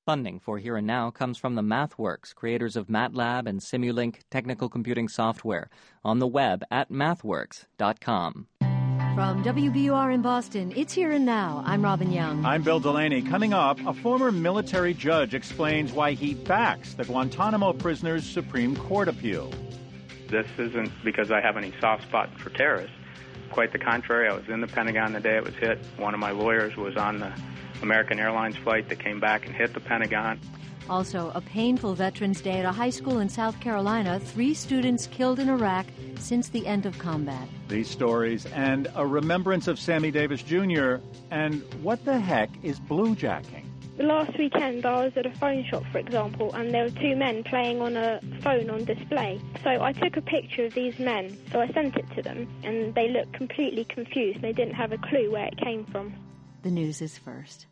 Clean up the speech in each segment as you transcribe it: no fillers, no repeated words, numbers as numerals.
Funding for Here and Now comes from the MathWorks, creators of MATLAB and Simulink technical computing software, on the web at mathworks.com. From WBUR in Boston, it's Here and Now. I'm Robin Young. I'm Bill Delaney. Coming up, a former military judge explains why he backs the Guantanamo prisoners' Supreme Court appeal. This isn't because I have any soft spot for terrorists. Quite the contrary. I was in the Pentagon the day it was hit. One of my lawyers was on the American Airlines flight that came back and hit the Pentagon. Also, a painful Veterans Day at a high school in South Carolina. 3 students killed in Iraq since the end of combat. These stories and a remembrance of Sammy Davis Jr. And what the heck is bluejacking? Last weekend I was at a phone shop, for example, and there were 2 men playing on a phone on display. So I took a picture of these men, so I sent it to them, and they looked completely confused. They didn't have a clue where it came from. The news is first.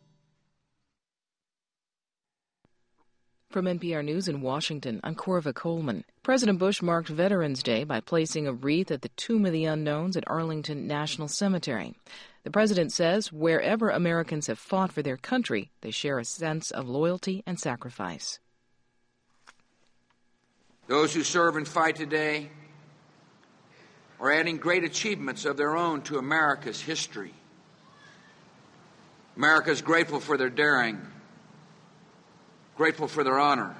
From NPR News in Washington, I'm Corva Coleman. President Bush marked Veterans Day by placing a wreath at the Tomb of the Unknowns at Arlington National Cemetery. The president says wherever Americans have fought for their country, they share a sense of loyalty and sacrifice. Those who serve and fight today are adding great achievements of their own to America's history. America is grateful for their daring, grateful for their honor,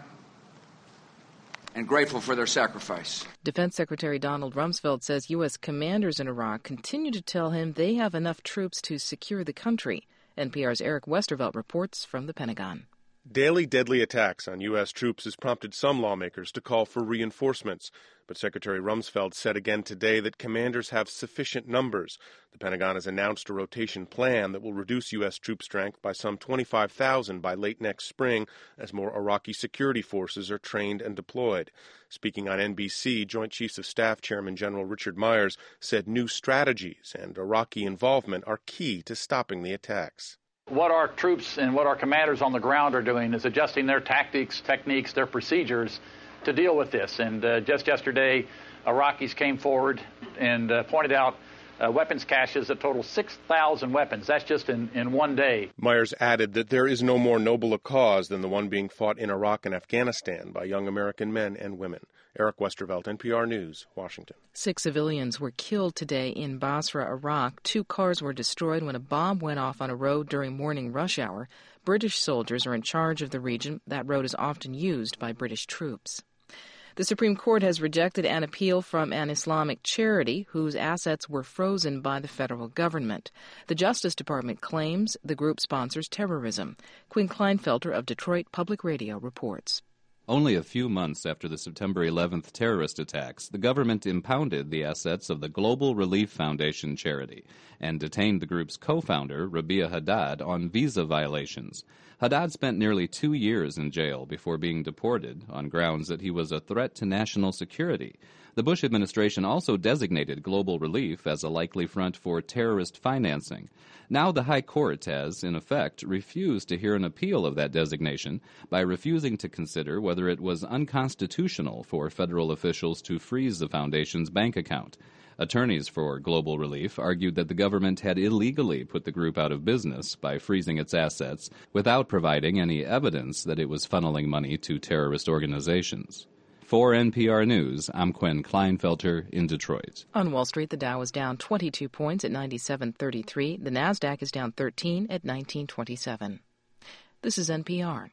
and grateful for their sacrifice. Defense Secretary Donald Rumsfeld says U.S. commanders in Iraq continue to tell him they have enough troops to secure the country. NPR's Eric Westervelt reports from the Pentagon. Daily deadly attacks on U.S. troops has prompted some lawmakers to call for reinforcements. But Secretary Rumsfeld said again today that commanders have sufficient numbers. The Pentagon has announced a rotation plan that will reduce U.S. troop strength by some 25,000 by late next spring as more Iraqi security forces are trained and deployed. Speaking on NBC, Joint Chiefs of Staff Chairman General Richard Myers said new strategies and Iraqi involvement are key to stopping the attacks. What our troops and what our commanders on the ground are doing is adjusting their tactics, techniques, their procedures to deal with this. And just yesterday, Iraqis came forward and pointed out weapons caches that total 6,000 weapons. That's just in one day. Myers added that there is no more noble a cause than the one being fought in Iraq and Afghanistan by young American men and women. Eric Westervelt, NPR News, Washington. 6 civilians were killed today in Basra, Iraq. 2 cars were destroyed when a bomb went off on a road during morning rush hour. British soldiers are in charge of the region. That road is often used by British troops. The Supreme Court has rejected an appeal from an Islamic charity whose assets were frozen by the federal government. The Justice Department claims the group sponsors terrorism. Quinn Kleinfelter of Detroit Public Radio reports. Only a few months after the September 11th terrorist attacks, the government impounded the assets of the Global Relief Foundation charity and detained the group's co-founder, Rabia Haddad, on visa violations. Haddad spent nearly 2 years in jail before being deported on grounds that he was a threat to national security. The Bush administration also designated Global Relief as a likely front for terrorist financing. Now the High Court has, in effect, refused to hear an appeal of that designation by refusing to consider whether it was unconstitutional for federal officials to freeze the foundation's bank account. Attorneys for Global Relief argued that the government had illegally put the group out of business by freezing its assets without providing any evidence that it was funneling money to terrorist organizations. For NPR News, I'm Quinn Kleinfelter in Detroit. On Wall Street, the Dow is down 22 points at 97.33. The Nasdaq is down 13 at 19.27. This is NPR.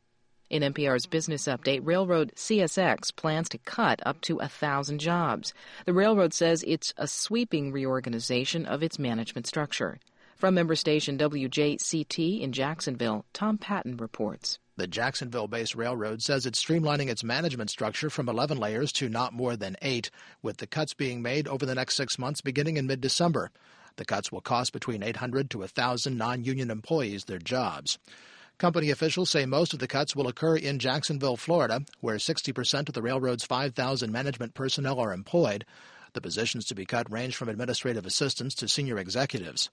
In NPR's Business Update, railroad CSX plans to cut up to 1,000 jobs. The railroad says it's a sweeping reorganization of its management structure. From member station WJCT in Jacksonville, Tom Patton reports. The Jacksonville-based railroad says it's streamlining its management structure from 11 layers to not more than 8, with the cuts being made over the next 6 months beginning in mid-December. The cuts will cost between 800 to 1,000 non-union employees their jobs. Company officials say most of the cuts will occur in Jacksonville, Florida, where 60% of the railroad's 5,000 management personnel are employed. The positions to be cut range from administrative assistants to senior executives.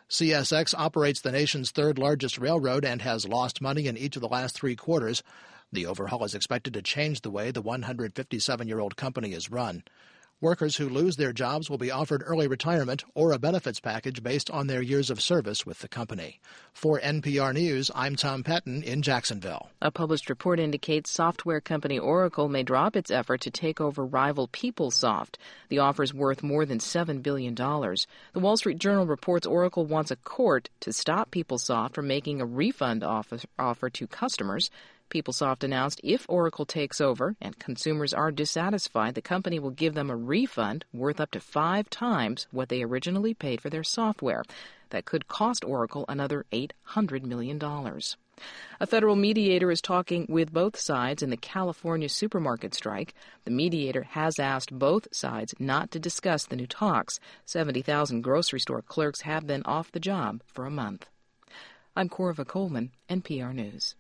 CSX operates the nation's third-largest railroad and has lost money in each of the last 3 quarters. The overhaul is expected to change the way the 157-year-old company is run. Workers who lose their jobs will be offered early retirement or a benefits package based on their years of service with the company. For NPR News, I'm Tom Pettin in Jacksonville. A published report indicates software company Oracle may drop its effort to take over rival PeopleSoft. The offer is worth more than $7 billion. The Wall Street Journal reports Oracle wants a court to stop PeopleSoft from making a refund offer to customers. PeopleSoft announced if Oracle takes over and consumers are dissatisfied, the company will give them a refund worth up to 5 times what they originally paid for their software. That could cost Oracle another $800 million. A federal mediator is talking with both sides in the California supermarket strike. The mediator has asked both sides not to discuss the new talks. 70,000 grocery store clerks have been off the job for a month. I'm Corva Coleman, NPR News.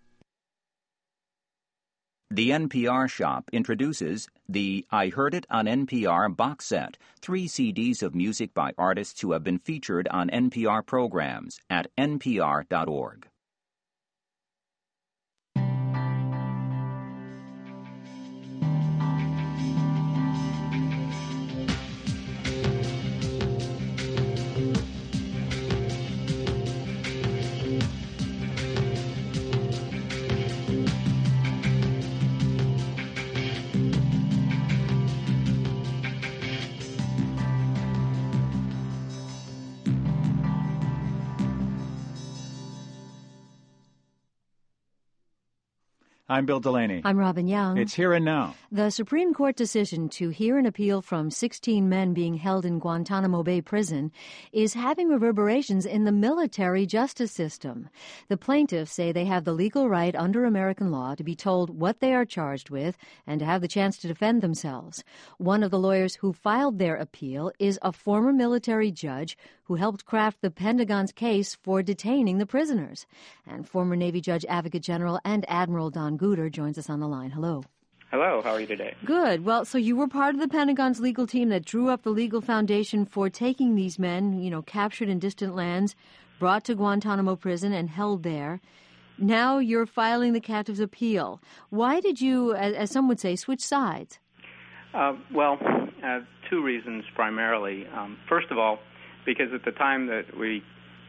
The NPR Shop introduces the I Heard It on NPR box set, 3 CDs of music by artists who have been featured on NPR programs at npr.org. I'm Bill Delaney. I'm Robin Young. It's Here and Now. The Supreme Court decision to hear an appeal from 16 men being held in Guantanamo Bay prison is having reverberations in the military justice system. The plaintiffs say they have the legal right under American law to be told what they are charged with and to have the chance to defend themselves. One of the lawyers who filed their appeal is a former military judge who helped craft the Pentagon's case for detaining the prisoners. And former Navy Judge Advocate General and Admiral Don Guter joins us on the line. Hello. Hello. How are you today? Good. Well, so you were part of the Pentagon's legal team that drew up the legal foundation for taking these men, captured in distant lands, brought to Guantanamo prison and held there. Now you're filing the captive's appeal. Why did you, as some would say, switch sides? Well, 2 reasons primarily. First of all, because at the time that we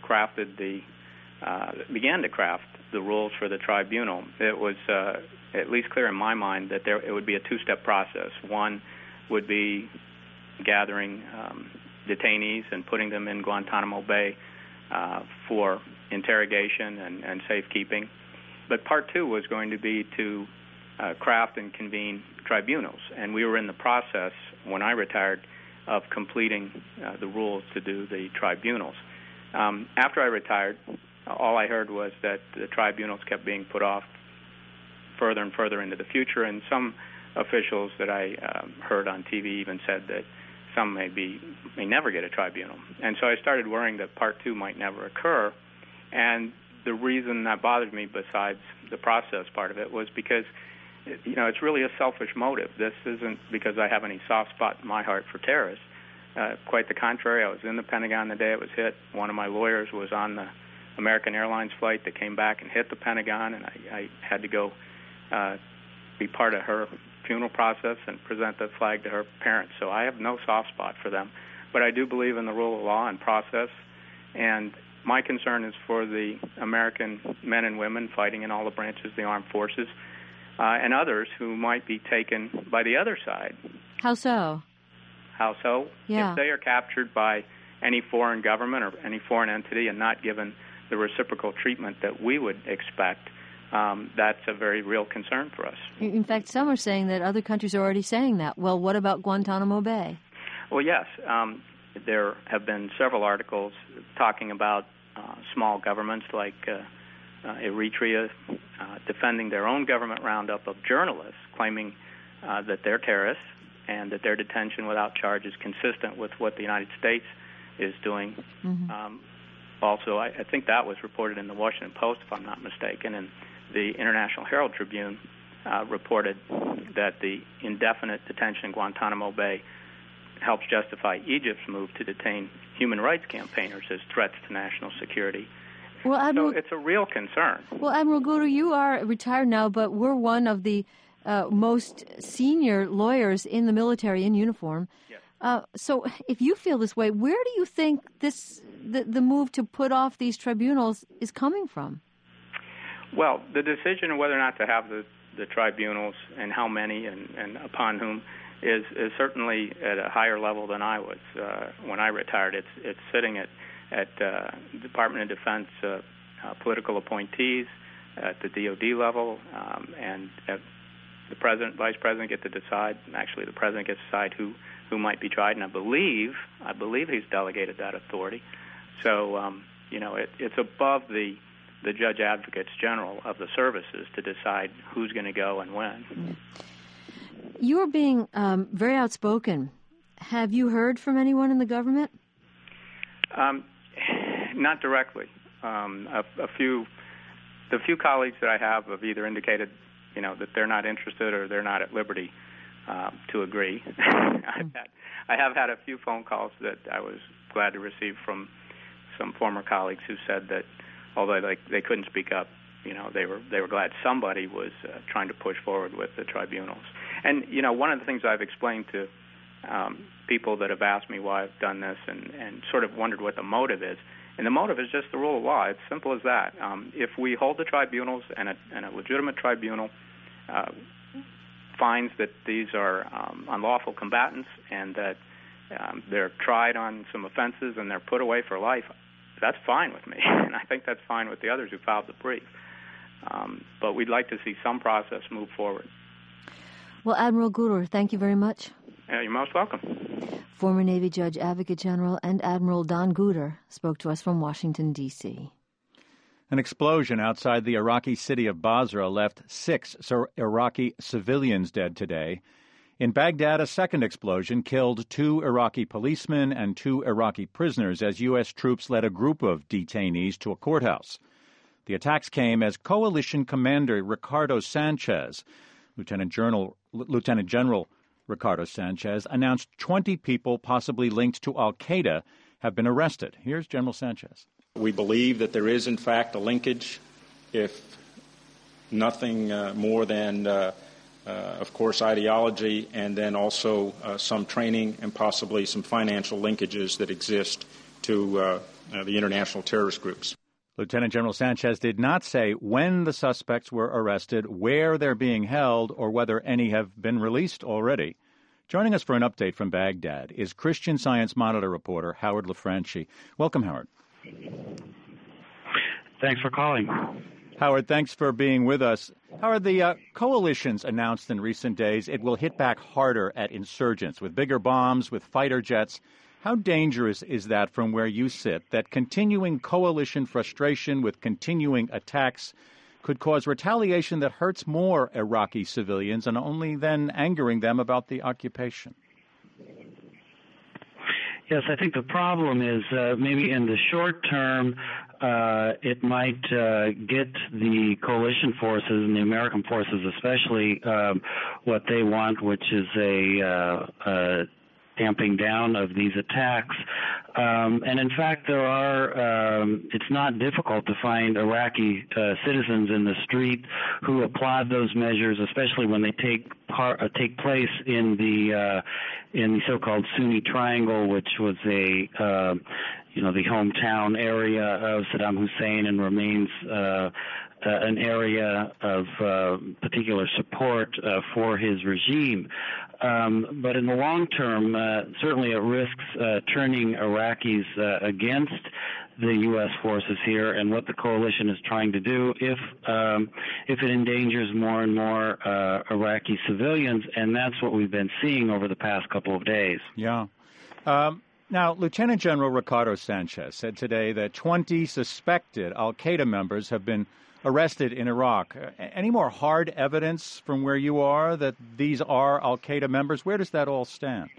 began to craft the rules for the tribunal, it was at least clear in my mind that it would be a 2-step process. One would be gathering detainees and putting them in Guantanamo Bay for interrogation and safekeeping. But part 2 was going to be to craft and convene tribunals. And we were in the process, when I retired, of completing the rules to do the tribunals. After I retired, all I heard was that the tribunals kept being put off further and further into the future, and some officials that I heard on TV even said that some may never get a tribunal. And so I started worrying that Part 2 might never occur, and the reason that bothered me, besides the process part of it, was because it's really a selfish motive. This isn't because I have any soft spot in my heart for terrorists. Quite the contrary. I was in the Pentagon the day it was hit. One of my lawyers was on the American Airlines flight that came back and hit the Pentagon, and I had to go be part of her funeral process and present the flag to her parents. So I have no soft spot for them. But I do believe in the rule of law and process, and my concern is for the American men and women fighting in all the branches of the armed forces, and others who might be taken by the other side. How so? How so? Yeah. If they are captured by any foreign government or any foreign entity and not given the reciprocal treatment that we would expect, that's a very real concern for us. In fact, some are saying that other countries are already saying that. Well, what about Guantanamo Bay? Well, yes. There have been several articles talking about small governments like Eritrea defending their own government roundup of journalists, claiming that they're terrorists and that their detention without charge is consistent with what the United States is doing. Mm-hmm. Also, I think that was reported in the Washington Post, if I'm not mistaken, and the International Herald Tribune reported that the indefinite detention in Guantanamo Bay helps justify Egypt's move to detain human rights campaigners as threats to national security. Well, Admiral, so it's a real concern. Well, Admiral Guter, you are retired now, but we're one of the most senior lawyers in the military in uniform. Yes. So if you feel this way, where do you think the move to put off these tribunals is coming from? Well, the decision of whether or not to have the tribunals and how many and upon whom is certainly at a higher level than I was when I retired. It's sitting at Department of Defense political appointees at the DOD level, and the president, vice president get to decide. Actually, the president gets to decide who might be tried, and I believe he's delegated that authority. So it's above the judge advocates general of the services to decide who's going to go and when. You're being very outspoken. Have you heard from anyone in the government? Not directly. The few colleagues that I have either indicated, that they're not interested or they're not at liberty to agree. I have had a few phone calls that I was glad to receive from some former colleagues who said that although they couldn't speak up, they were glad somebody was trying to push forward with the tribunals. And one of the things I've explained to people that have asked me why I've done this and sort of wondered what the motive is. And the motive is just the rule of law. It's simple as that. If we hold the tribunals and a legitimate tribunal finds that these are unlawful combatants and that they're tried on some offenses and they're put away for life, that's fine with me. And I think that's fine with the others who filed the brief. But we'd like to see some process move forward. Well, Admiral Guter, thank you very much. You're most welcome. Former Navy Judge Advocate General and Admiral Don Guter spoke to us from Washington, D.C. An explosion outside the Iraqi city of Basra left 6 Iraqi civilians dead today. In Baghdad, a second explosion killed 2 Iraqi policemen and 2 Iraqi prisoners as U.S. troops led a group of detainees to a courthouse. The attacks came as Coalition Commander Ricardo Sanchez, Lieutenant General Ricardo Sanchez, announced 20 people possibly linked to al-Qaeda have been arrested. Here's General Sanchez. We believe that there is, in fact, a linkage, if nothing more than, of course, ideology, and then also some training and possibly some financial linkages that exist to the international terrorist groups. Lieutenant General Sanchez did not say when the suspects were arrested, where they're being held, or whether any have been released already. Joining us for an update from Baghdad is Christian Science Monitor reporter Howard LaFranchi. Welcome, Howard. Thanks for calling. Howard, thanks for being with us. Howard, the coalition's announced in recent days it will hit back harder at insurgents with bigger bombs, with fighter jets. How dangerous is that from where you sit, that continuing coalition frustration with continuing attacks could cause retaliation that hurts more Iraqi civilians and only then angering them about the occupation? Yes, I think the problem is maybe in the short term it might get the coalition forces and the American forces especially what they want, which is a damping down of these attacks. And in fact, there are, it's not difficult to find Iraqi citizens in the street who applaud those measures, especially when they take place in the so-called Sunni Triangle, which was the hometown area of Saddam Hussein and remains an area of particular support for his regime. But in the long term, certainly it risks turning Iraqis against the U.S. forces here and what the coalition is trying to do if it endangers more and more Iraqi civilians, and that's what we've been seeing over the past couple of days. Yeah. Now, Lieutenant General Ricardo Sanchez said today that 20 suspected al-Qaeda members have been arrested in Iraq. Any more hard evidence from where you are that these are al-Qaeda members? Where does that all stand?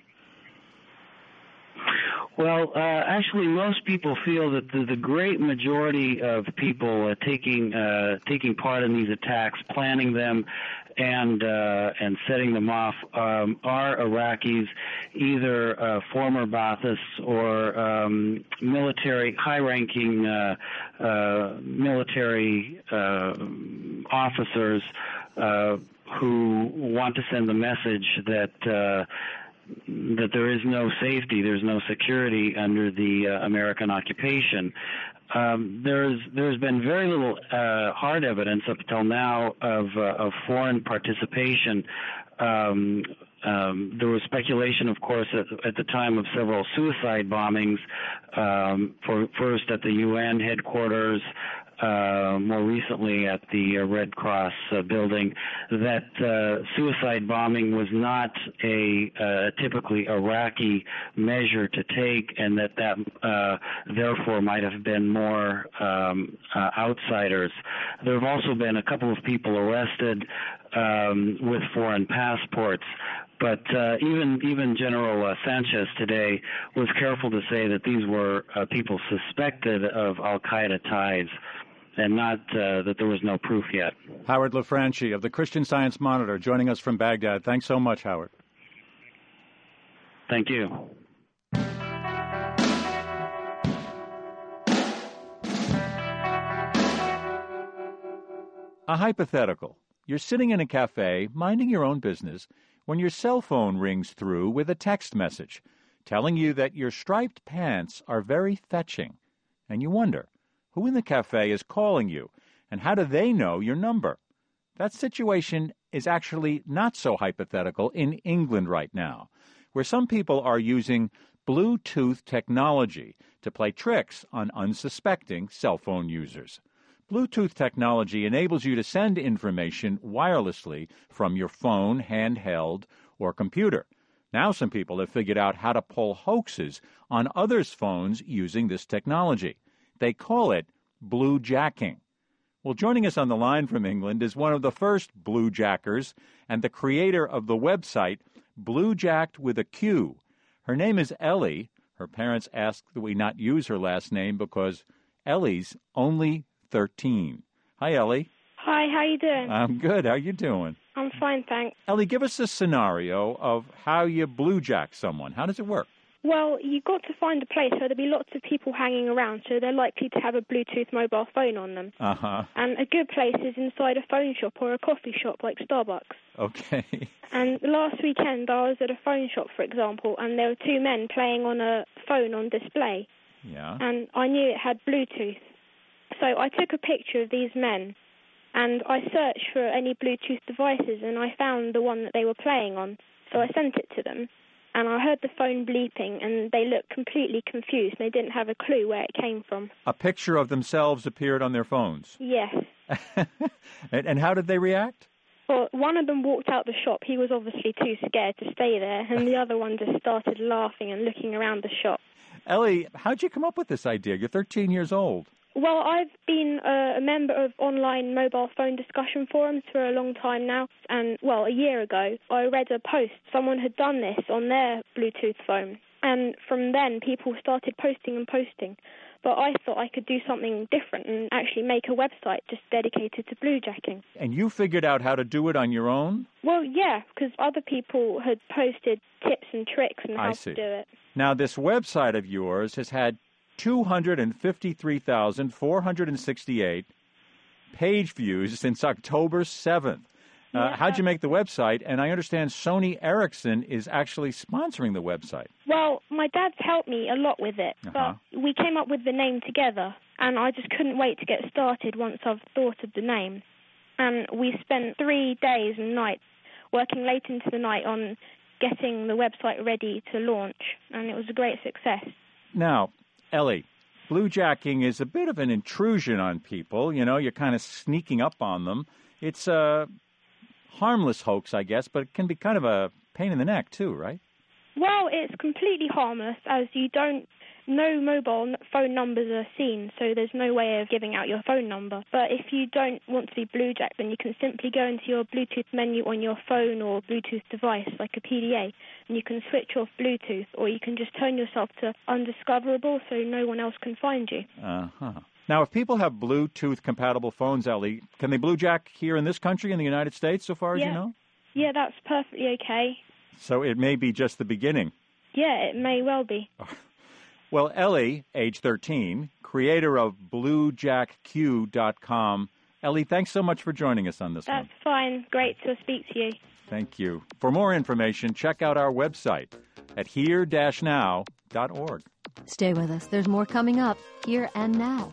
Well, actually, most people feel that the great majority of people taking part in these attacks, planning them, and setting them off are Iraqis, either former Baathists or high-ranking military officers who want to send the message that there is no safety, there's no security under the American occupation. There's been very little hard evidence up till now of foreign participation. There was speculation, of course, at the time of several suicide bombings, first at the UN headquarters, more recently at the Red Cross building, that suicide bombing was not a typically Iraqi measure to take, and that therefore might have been more outsiders. There have also been a couple of people arrested with foreign passports. But even General Sanchez today was careful to say that these were people suspected of al-Qaeda ties, and not that there was no proof yet. Howard LaFranchi of the Christian Science Monitor joining us from Baghdad. Thanks so much, Howard. Thank you. A hypothetical. You're sitting in a cafe, minding your own business, when your cell phone rings through with a text message telling you that your striped pants are very fetching. And you wonder, who in the cafe is calling you, and how do they know your number? That situation is actually not so hypothetical in England right now, where some people are using Bluetooth technology to play tricks on unsuspecting cell phone users. Bluetooth technology enables you to send information wirelessly from your phone, handheld, or computer. Now some people have figured out how to pull hoaxes on others' phones using this technology. They call it bluejacking. Well, joining us on the line from England is one of the first bluejackers and the creator of the website Bluejacked with a Q. Her name is Ellie. Her parents asked that we not use her last name because Ellie's only 13. Hi, Ellie. Hi, how you doing? I'm good. How you doing? I'm fine, thanks. Ellie, give us a scenario of how you bluejack someone. How does it work? Well, you've got to find a place where there'll be lots of people hanging around, so they're likely to have a Bluetooth mobile phone on them. Uh-huh. And a good place is inside a phone shop or a coffee shop like Starbucks. Okay. And last weekend I was at a phone shop, for example, and there were two men playing on a phone on display. Yeah. And I knew it had Bluetooth. So I took a picture of these men, and I searched for any Bluetooth devices, and I found the one that they were playing on. So I sent it to them, and I heard the phone bleeping, and they looked completely confused. They didn't have a clue where it came from. A picture of themselves appeared on their phones? Yes. And how did they react? Well, one of them walked out the shop. He was obviously too scared to stay there, and the other one just started laughing and looking around the shop. Ellie, how'd you come up with this idea? You're 13 years old. Well, I've been a member of online mobile phone discussion forums for a long time now, and, well, a year ago, I read a post. Someone had done this on their Bluetooth phone, and from then, people started posting and posting. But I thought I could do something different and actually make a website just dedicated to bluejacking. And you figured out how to do it on your own? Well, yeah, because other people had posted tips and tricks on how to do it. Now, this website of yours has had 253,468 page views since October 7th. How'd you make the website? And I understand Sony Ericsson is actually sponsoring the website. Well, my dad's helped me a lot with it, but we came up with the name together, and I just couldn't wait to get started once I've thought of the name. And we spent 3 days and nights working late into the night on getting the website ready to launch, and it was a great success. Now, Ellie, bluejacking is a bit of an intrusion on people. You know, you're kind of sneaking up on them. It's a harmless hoax, I guess, but it can be kind of a pain in the neck, too, right? Well, it's completely harmless, as no mobile phone numbers are seen, so there's no way of giving out your phone number. But if you don't want to be bluejacked, then you can simply go into your Bluetooth menu on your phone or Bluetooth device, like a PDA, and you can switch off Bluetooth, or you can just turn yourself to undiscoverable so no one else can find you. Uh-huh. Now, if people have Bluetooth-compatible phones, Ellie, can they bluejack here in this country, in the United States, so far as you know? Yeah, that's perfectly okay. So it may be just the beginning. Yeah, it may well be. Well, Ellie, age 13, creator of BluejackQ.com Ellie, thanks so much for joining us on this one. That's fine. Great to speak to you. Thank you. For more information, check out our website at here-now.org. Stay with us. There's more coming up here and now.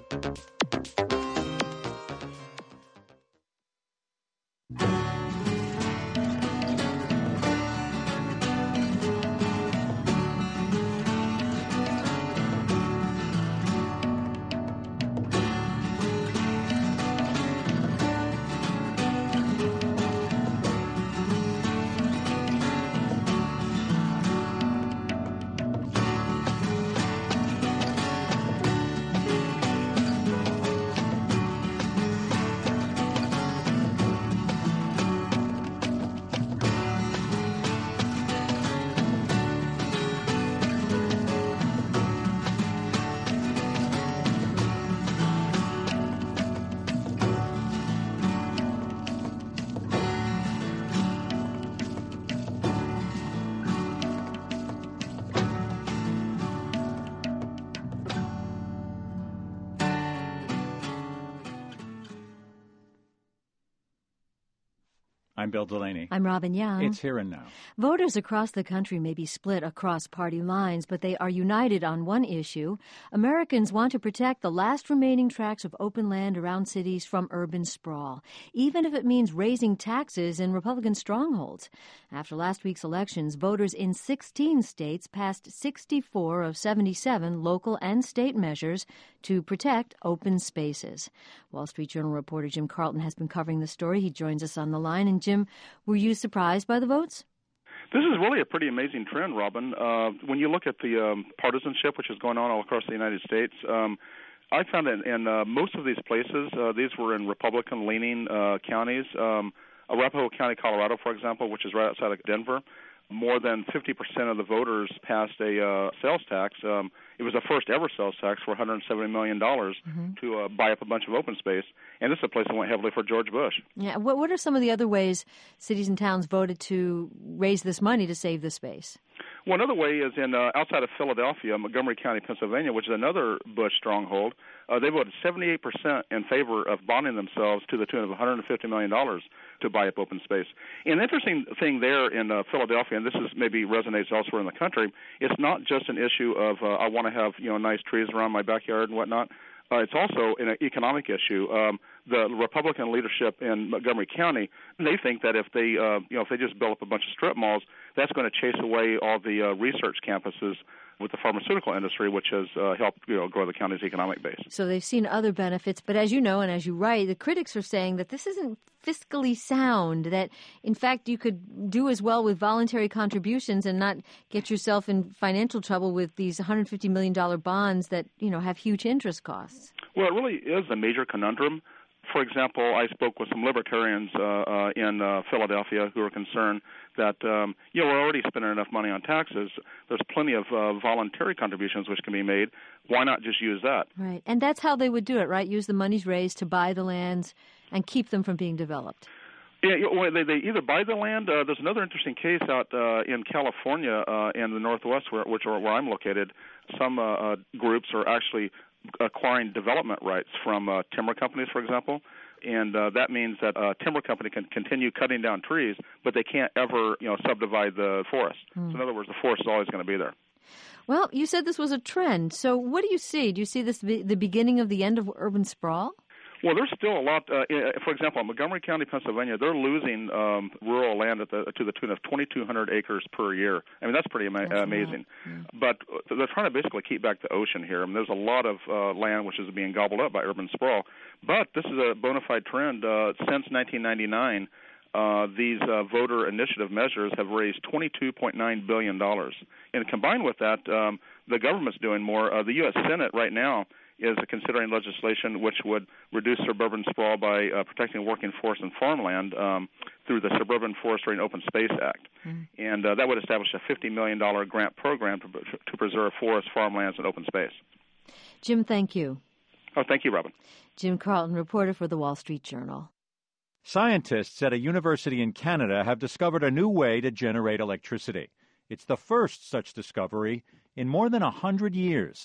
I'm Bill Delaney. I'm Robin Young. It's Here and Now. Voters across the country may be split across party lines, but they are united on one issue. Americans want to protect the last remaining tracts of open land around cities from urban sprawl, even if it means raising taxes in Republican strongholds. After last week's elections, voters in 16 states passed 64 of 77 local and state measures to protect open spaces. Wall Street Journal reporter Jim Carlton has been covering the story. He joins us on the line. And Jim, were you surprised by the votes? This is really a pretty amazing trend, Robin. When you look at the partisanship which is going on all across the United States, I found that in most of these places, these were in Republican-leaning counties. Arapahoe County, Colorado, for example, which is right outside of Denver, more than 50% of the voters passed a sales tax. It was the first ever sales tax for $170 million to buy up a bunch of open space. And this is a place that went heavily for George Bush. Yeah. What are some of the other ways cities and towns voted to raise this money to save the space? Well, another way is in outside of Philadelphia, Montgomery County, Pennsylvania, which is another Bush stronghold. They voted 78% in favor of bonding themselves to the tune of $150 million to buy up open space. And the interesting thing there in Philadelphia, and this is maybe resonates elsewhere in the country, it's not just an issue of I want to have nice trees around my backyard and whatnot. It's also an economic issue. The Republican leadership in Montgomery County, they think that if they if they just build up a bunch of strip malls, that's going to chase away all the research campuses with the pharmaceutical industry, which has helped grow the county's economic base. So they've seen other benefits, but as you know and as you write, the critics are saying that this isn't fiscally sound, that in fact you could do as well with voluntary contributions and not get yourself in financial trouble with these $150 million bonds that have huge interest costs. Well, it really is a major conundrum. For example, I spoke with some libertarians in Philadelphia who are concerned that we're already spending enough money on taxes. There's plenty of voluntary contributions which can be made. Why not just use that? Right, and that's how they would do it, right? Use the monies raised to buy the lands and keep them from being developed. Yeah, well, they either buy the land. There's another interesting case out in California in the Northwest, where I'm located. Some groups are actually acquiring development rights from timber companies, for example, and that means that a timber company can continue cutting down trees, but they can't ever, subdivide the forest. So in other words, the forest is always going to be there. Well, you said this was a trend. So what do you see? Do you see this the beginning of the end of urban sprawl? Well, there's still a lot. For example, in Montgomery County, Pennsylvania, they're losing rural land to the tune of 2,200 acres per year. I mean, that's pretty amazing. But they're trying to basically keep back the ocean here. I mean, there's a lot of land which is being gobbled up by urban sprawl. But this is a bona fide trend. Since 1999, these voter initiative measures have raised $22.9 billion. And combined with that, the government's doing more. The U.S. Senate right now is considering legislation which would reduce suburban sprawl by protecting working forest and farmland through the Suburban Forestry and Open Space Act. And that would establish a $50 million grant program to preserve forests, farmlands, and open space. Jim, thank you. Oh, thank you, Robin. Jim Carlton, reporter for the Wall Street Journal. Scientists at a university in Canada have discovered a new way to generate electricity. It's the first such discovery in more than 100 years.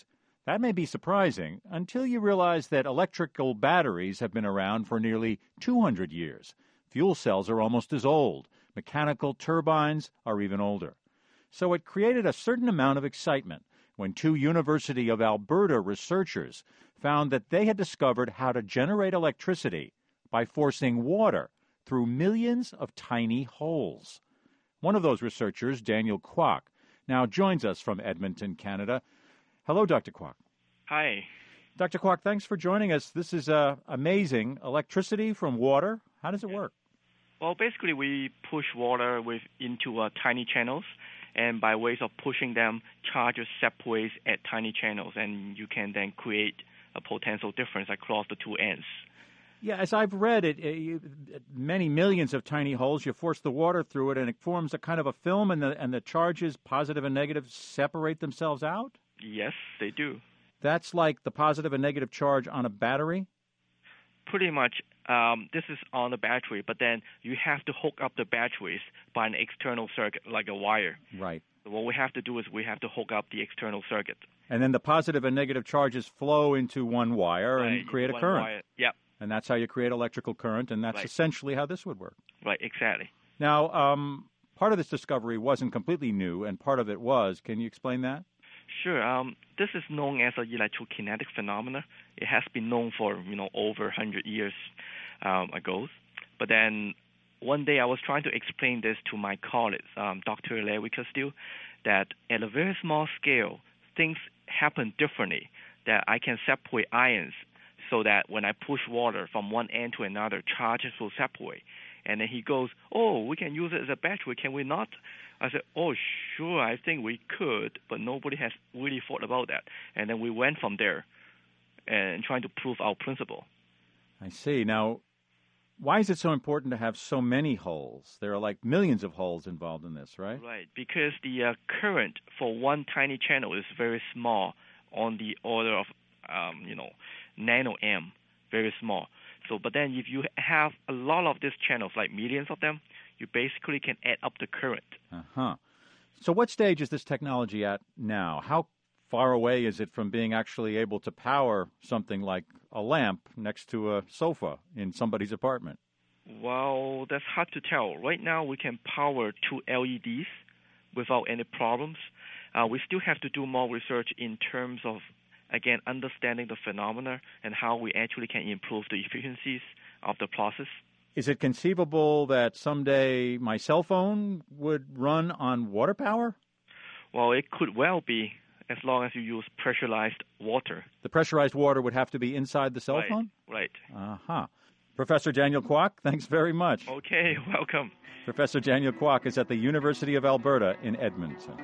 That may be surprising until you realize that electrical batteries have been around for nearly 200 years. Fuel cells are almost as old. Mechanical turbines are even older. So it created a certain amount of excitement when two University of Alberta researchers found that they had discovered how to generate electricity by forcing water through millions of tiny holes. One of those researchers, Daniel Kwok, now joins us from Edmonton, Canada. Hello, Dr. Kwok. Hi. Dr. Kwok, thanks for joining us. This is amazing. Electricity from water. How does it work? Well, basically, we push water into tiny channels, and by ways of pushing them, charges separate at tiny channels, and you can then create a potential difference across the two ends. Yeah, as I've read it, many millions of tiny holes, you force the water through it, and it forms a kind of a film, and the charges, positive and negative, separate themselves out? Yes, they do. That's like the positive and negative charge on a battery? Pretty much. This is on the battery, but then you have to hook up the batteries by an external circuit, like a wire. Right. So what we have to do is we have to hook up the external circuit. And then the positive and negative charges flow into one wire and create a current. Wire. Yep. And that's how you create electrical current, and that's essentially how this would work. Right, exactly. Now, part of this discovery wasn't completely new, and part of it was. Can you explain that? Sure. This is known as an electrokinetic phenomena. It has been known for, over 100 years ago. But then one day I was trying to explain this to my colleagues, Dr. Larry Castile, that at a very small scale, things happen differently, that I can separate ions so that when I push water from one end to another, charges will separate. And then he goes, we can use it as a battery, can we not? I said, sure, I think we could, but nobody has really thought about that. And then we went from there and trying to prove our principle. I see. Now, why is it so important to have so many holes? There are like millions of holes involved in this, right? Right, because the current for one tiny channel is very small, on the order of, nanoamp, very small. So, but then if you have a lot of these channels, like millions of them, you basically can add up the current. Uh-huh. So what stage is this technology at now? How far away is it from being actually able to power something like a lamp next to a sofa in somebody's apartment? Well, that's hard to tell. Right now, we can power 2 LEDs without any problems. We still have to do more research in terms of, again, understanding the phenomena and how we actually can improve the efficiencies of the process. Is it conceivable that someday my cell phone would run on water power? Well, it could well be, as long as you use pressurized water. The pressurized water would have to be inside the cell phone? Right. Uh-huh. Professor Daniel Kwok, thanks very much. Okay, welcome. Professor Daniel Kwok is at the University of Alberta in Edmonton.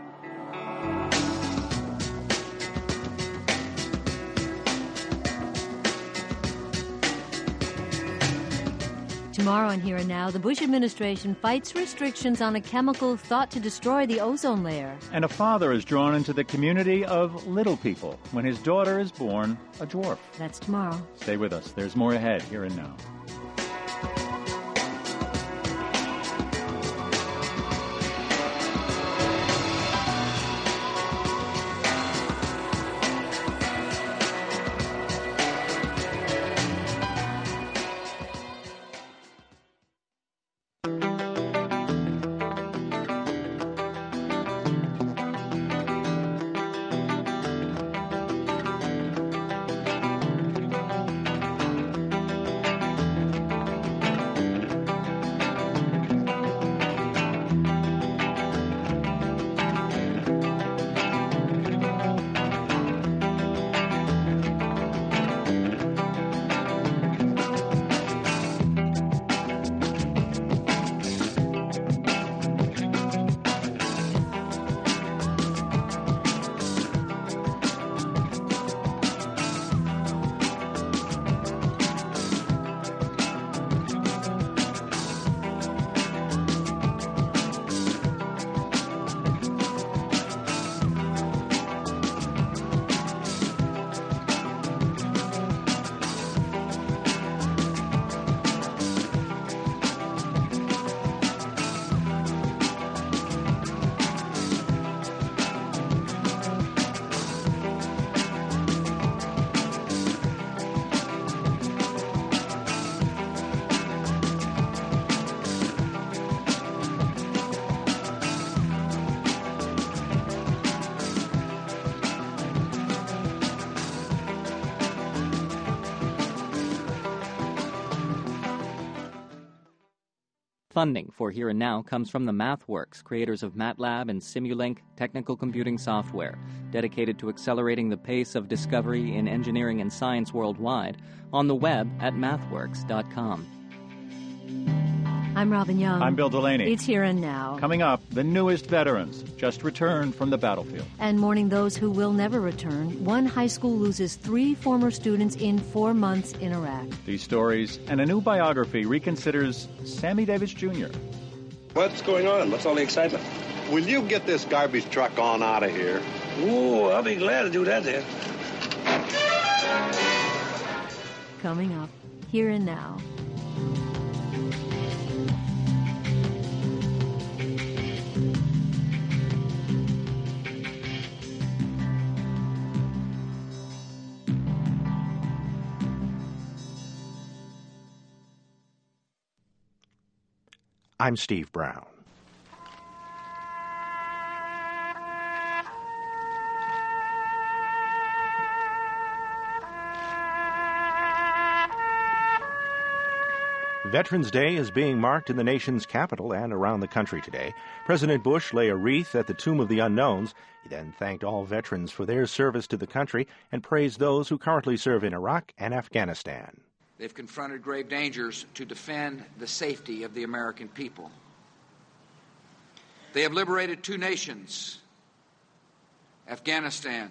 Tomorrow on Here and Now, the Bush administration fights restrictions on a chemical thought to destroy the ozone layer. And a father is drawn into the community of little people when his daughter is born a dwarf. That's tomorrow. Stay with us. There's more ahead, Here and Now. Funding for Here and Now comes from the MathWorks, creators of MATLAB and Simulink technical computing software, dedicated to accelerating the pace of discovery in engineering and science worldwide, on the web at mathworks.com. I'm Robin Young. I'm Bill Delaney. It's Here and Now. Coming up, the newest veterans just returned from the battlefield. And mourning those who will never return, one high school loses 3 former students in 4 months in Iraq. These stories and a new biography reconsiders Sammy Davis Jr. What's going on? What's all the excitement? Will you get this garbage truck on out of here? Ooh, I'll be glad to do that then. Coming up, Here and Now. I'm Steve Brown. Veterans Day is being marked in the nation's capital and around the country today. President Bush lay a wreath at the Tomb of the Unknowns. He then thanked all veterans for their service to the country and praised those who currently serve in Iraq and Afghanistan. They've confronted grave dangers to defend the safety of the American people. They have liberated 2 nations, Afghanistan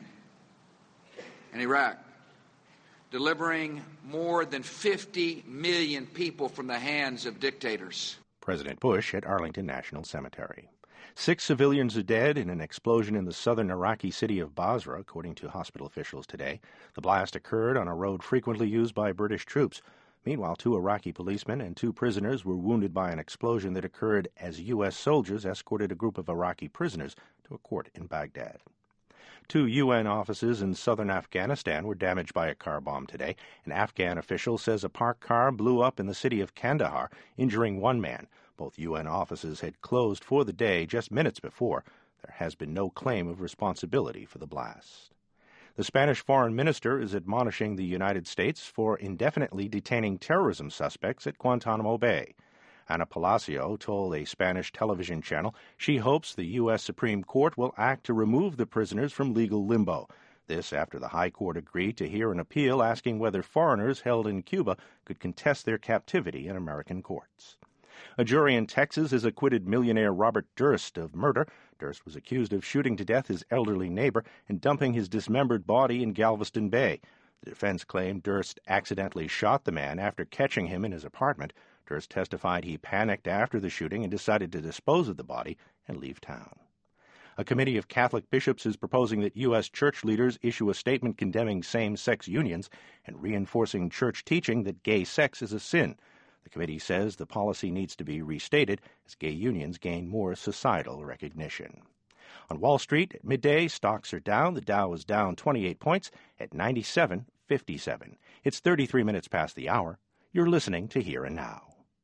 and Iraq, delivering more than 50 million people from the hands of dictators. President Bush at Arlington National Cemetery. 6 civilians are dead in an explosion in the southern Iraqi city of Basra, according to hospital officials today. The blast occurred on a road frequently used by British troops. Meanwhile, 2 Iraqi policemen and 2 prisoners were wounded by an explosion that occurred as U.S. soldiers escorted a group of Iraqi prisoners to a court in Baghdad. 2 UN offices in southern Afghanistan were damaged by a car bomb today. An Afghan official says a parked car blew up in the city of Kandahar, injuring 1 man. Both UN offices had closed for the day just minutes before. There has been no claim of responsibility for the blast. The Spanish foreign minister is admonishing the United States for indefinitely detaining terrorism suspects at Guantanamo Bay. Ana Palacio told a Spanish television channel she hopes the U.S. Supreme Court will act to remove the prisoners from legal limbo. This after the High Court agreed to hear an appeal asking whether foreigners held in Cuba could contest their captivity in American courts. A jury in Texas has acquitted millionaire Robert Durst of murder. Durst was accused of shooting to death his elderly neighbor and dumping his dismembered body in Galveston Bay. The defense claimed Durst accidentally shot the man after catching him in his apartment. Durst testified he panicked after the shooting and decided to dispose of the body and leave town. A committee of Catholic bishops is proposing that U.S. church leaders issue a statement condemning same-sex unions and reinforcing church teaching that gay sex is a sin. The committee says the policy needs to be restated as gay unions gain more societal recognition. On Wall Street at midday, stocks are down. The Dow is down 28 points at 97.57. It's 33 minutes past the hour. You're listening to Here and Now.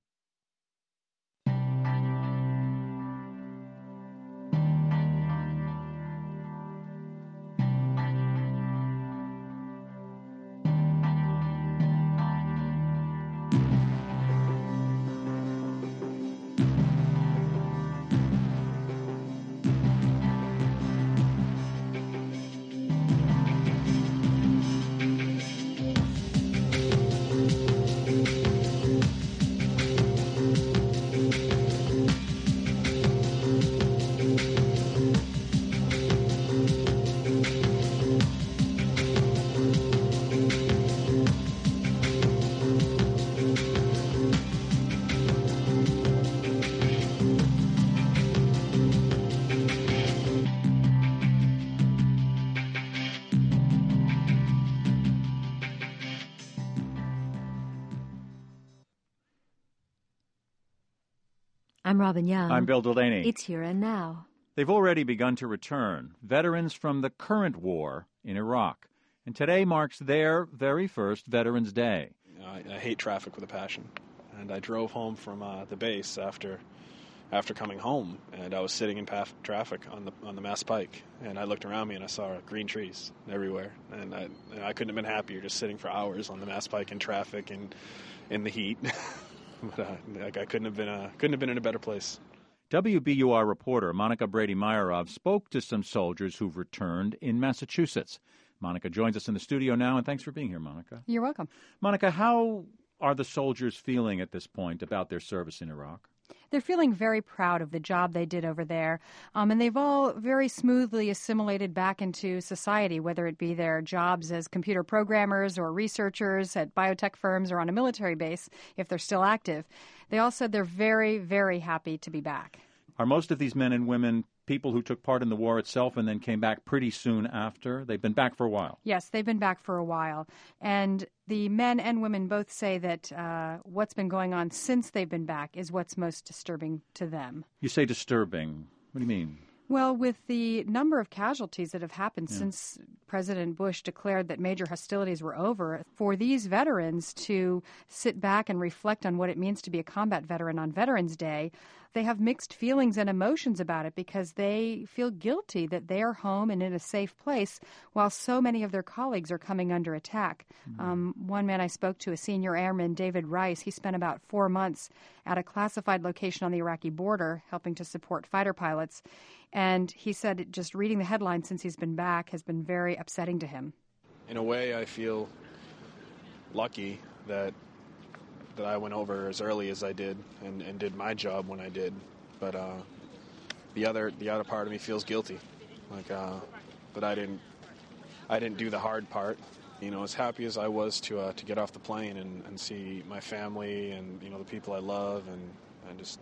I'm Robin Young. I'm Bill Delaney. It's Here and Now. They've already begun to return, veterans from the current war in Iraq. And today marks their very first Veterans Day. I hate traffic with a passion. And I drove home from the base after coming home, and I was sitting in traffic on the Mass Pike, and I looked around me and I saw green trees everywhere, and I couldn't have been happier just sitting for hours on the Mass Pike in traffic and in the heat. But I couldn't have been in a better place. WBUR reporter Monica Brady-Meyerov spoke to some soldiers who've returned in Massachusetts. Monica joins us in the studio now, and thanks for being here, Monica. You're welcome. Monica, how are the soldiers feeling at this point about their service in Iraq? They're feeling very proud of the job they did over there, and they've all very smoothly assimilated back into society, whether it be their jobs as computer programmers or researchers at biotech firms or on a military base, if they're still active. They all said they're very, very happy to be back. Are most of these men and women people who took part in the war itself and then came back pretty soon after? They've been back for a while. Yes, they've been back for a while. And the men and women both say that what's been going on since they've been back is what's most disturbing to them. You say disturbing. What do you mean? Well, with the number of casualties that have happened since President Bush declared that major hostilities were over, for these veterans to sit back and reflect on what it means to be a combat veteran on Veterans Day, they have mixed feelings and emotions about it because they feel guilty that they are home and in a safe place while so many of their colleagues are coming under attack. One man I spoke to, a senior airman, David Rice, he spent about 4 months at a classified location on the Iraqi border helping to support fighter pilots. And he said just reading the headlines since he's been back has been very upsetting to him. In a way, I feel lucky that I went over as early as I did and did my job when I did. But the other part of me feels guilty, like that I didn't do the hard part. You know, as happy as I was to get off the plane and see my family and the people I love and just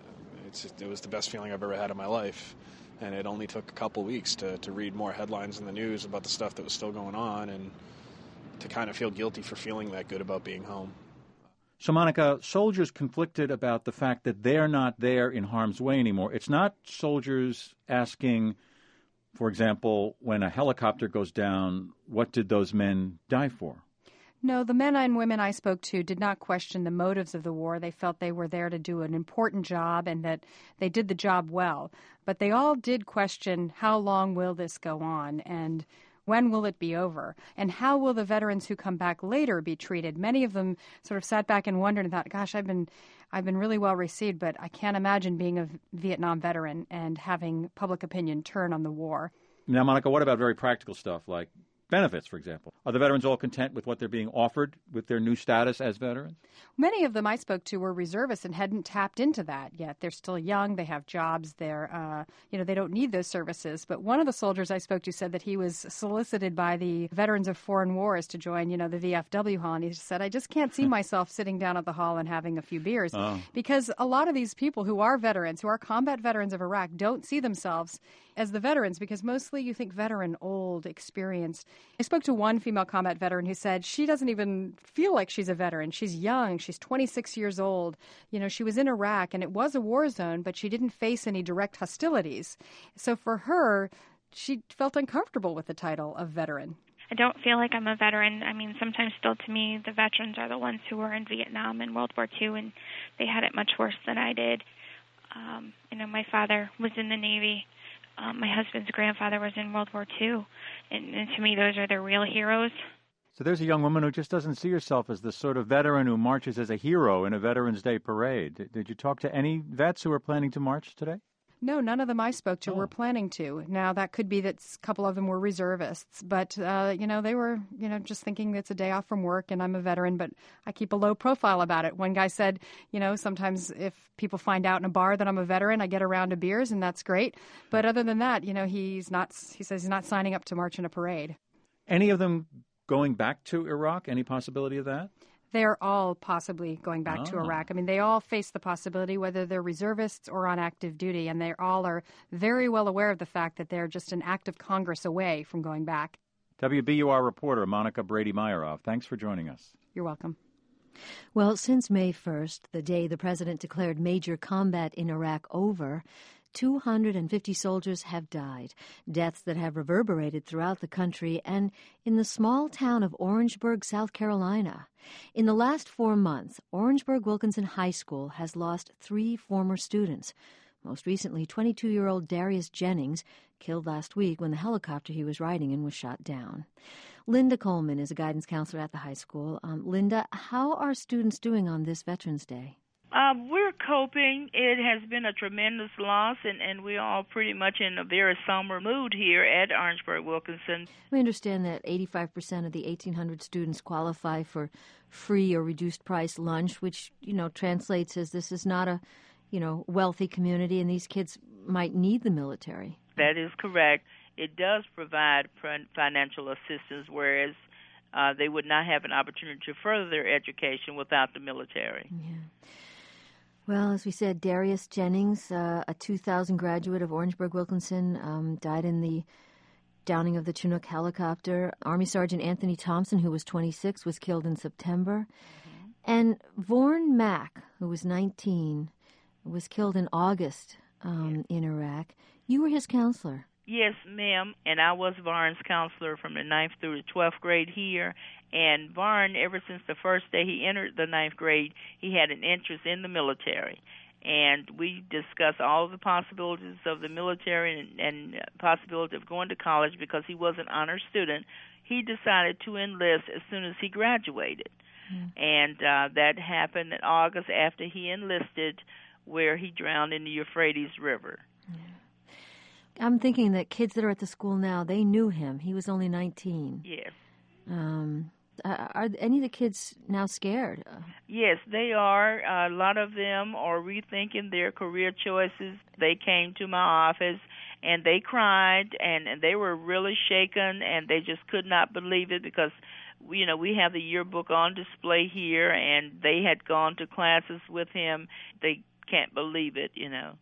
it was the best feeling I've ever had in my life. And it only took a couple weeks to read more headlines in the news about the stuff that was still going on and to kind of feel guilty for feeling that good about being home. So, Monica, soldiers conflicted about the fact that they're not there in harm's way anymore. It's not soldiers asking, for example, when a helicopter goes down, what did those men die for? No, the men and women I spoke to did not question the motives of the war. They felt they were there to do an important job and that they did the job well. But they all did question how long will this go on and when will it be over? And how will the veterans who come back later be treated? Many of them sort of sat back and wondered and thought, gosh, I've been really well received, but I can't imagine being a Vietnam veteran and having public opinion turn on the war. Now, Monica, what about very practical stuff like benefits, for example? Are the veterans all content with what they're being offered with their new status as veterans? Many of them I spoke to were reservists and hadn't tapped into that yet. They're still young. They have jobs. They're, they don't need those services. But one of the soldiers I spoke to said that he was solicited by the Veterans of Foreign Wars to join, the VFW hall. And he said, I just can't see myself sitting down at the hall and having a few beers because a lot of these people who are veterans, who are combat veterans of Iraq, don't see themselves as the veterans because mostly you think veteran, old, experienced. I spoke to one female combat veteran who said she doesn't even feel like she's a veteran. She's young. She's 26 years old. She was in Iraq and it was a war zone, but she didn't face any direct hostilities. So for her, she felt uncomfortable with the title of veteran. I don't feel like I'm a veteran. I mean, sometimes still to me, the veterans are the ones who were in Vietnam and World War II, and they had it much worse than I did. My father was in the Navy. My husband's grandfather was in World War II. And to me, those are the real heroes. So there's a young woman who just doesn't see herself as the sort of veteran who marches as a hero in a Veterans Day parade. Did you talk to any vets who are planning to march today? No, none of them I spoke to were planning to. Now, that could be that a couple of them were reservists, but, they were, just thinking it's a day off from work and I'm a veteran, but I keep a low profile about it. One guy said, sometimes if people find out in a bar that I'm a veteran, I get a round of beers and that's great. But other than that, he says he's not signing up to march in a parade. Any of them going back to Iraq? Any possibility of that? They're all possibly going back to Iraq. I mean, they all face the possibility, whether they're reservists or on active duty, and they all are very well aware of the fact that they're just an act of Congress away from going back. WBUR reporter Monica Brady-Meyerov, thanks for joining us. You're welcome. Well, since May 1st, the day the president declared major combat in Iraq over, 250 soldiers have died, deaths that have reverberated throughout the country and in the small town of Orangeburg, South Carolina. In the last 4 months, Orangeburg-Wilkinson High School has lost 3 former students. Most recently, 22-year-old Darius Jennings, killed last week when the helicopter he was riding in was shot down. Linda Coleman is a guidance counselor at the high school. Linda, how are students doing on this Veterans Day? We're coping. It has been a tremendous loss, and we're all pretty much in a very somber mood here at Orangeburg Wilkinson. We understand that 85% of the 1,800 students qualify for free or reduced price lunch, which, translates as this is not a, wealthy community, and these kids might need the military. That is correct. It does provide financial assistance, whereas they would not have an opportunity to further their education without the military. Yeah. Well, as we said, Darius Jennings, a 2000 graduate of Orangeburg Wilkinson, died in the downing of the Chinook helicopter. Army Sergeant Anthony Thompson, who was 26, was killed in September. Mm-hmm. And Vorn Mack, who was 19, was killed in August in Iraq. You were his counselor. Yes, ma'am, and I was Varn's counselor from the 9th through the 12th grade here. And Varn, ever since the first day he entered the 9th grade, he had an interest in the military. And we discussed all of the possibilities of the military and possibility of going to college because he was an honor student. He decided to enlist as soon as he graduated. And that happened in August after he enlisted, where he drowned in the Euphrates River. I'm thinking that kids that are at the school now, they knew him. He was only 19. Yes. Are any of the kids now scared? Yes, they are. A lot of them are rethinking their career choices. They came to my office, and they cried, and they were really shaken, and they just could not believe it because, we have the yearbook on display here, and they had gone to classes with him. They can't believe it,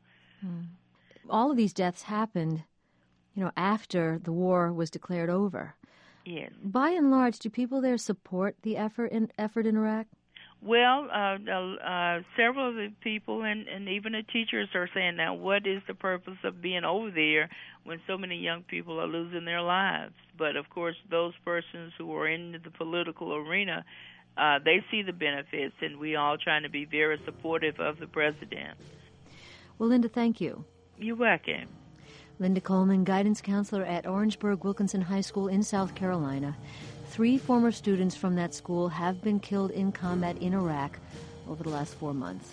All of these deaths happened, after the war was declared over. Yes. By and large, do people there support the effort in Iraq? Well, several of the people and even the teachers are saying, now, what is the purpose of being over there when so many young people are losing their lives? But, of course, those persons who are in the political arena, they see the benefits, and we all trying to be very supportive of the president. Well, Linda, thank you. You're welcome. Linda Coleman, guidance counselor at Orangeburg Wilkinson High School in South Carolina. 3 former students from that school have been killed in combat in Iraq over the last 4 months.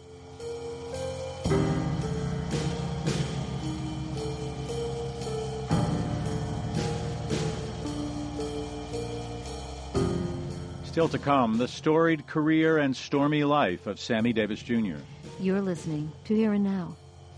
Still to come, the storied career and stormy life of Sammy Davis Jr. You're listening to Here and Now.